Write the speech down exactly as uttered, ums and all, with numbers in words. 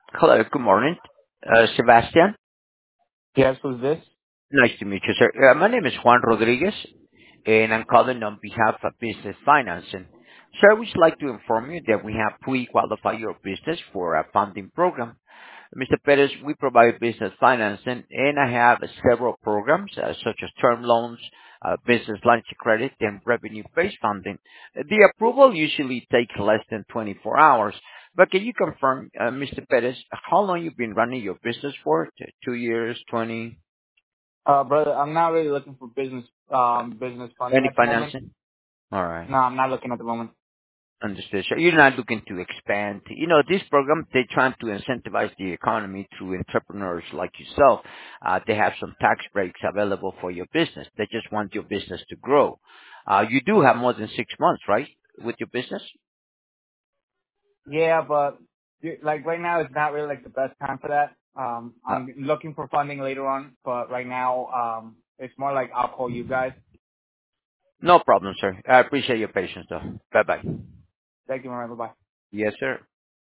Hello, good morning. Uh, Sebastian, Yes, who's this? nice to meet you, sir. Uh, my name is Juan Rodriguez, and I'm calling on behalf of Business Financing. Sir, we'd like to inform you that we have pre-qualified your business for a funding program. Mister Perez, we provide business financing, and I have several programs, uh, such as term loans, uh, business lines of credit, and revenue-based funding. The approval usually takes less than twenty-four hours. But can you confirm, uh, Mister Perez, how long you've been running your business for? T- Two years, twenty, Uh, brother, I'm not really looking for business, um, business funding any at the moment. financing? All right. No, I'm not looking at the moment. Understood. So you're not looking to expand. You know, this program, they're trying to incentivize the economy through entrepreneurs like yourself. Uh, they have some tax breaks available for your business. They just want your business to grow. Uh, you do have more than six months, right, with your business? Yeah, but you- like right now, it's not really like the best time for that. Um, Uh, I'm looking for funding later on, but right now, um, it's more like I'll call you guys. no problem, sir. I appreciate your patience, though. Bye-bye. Thank you, bye bye. Yes, sir.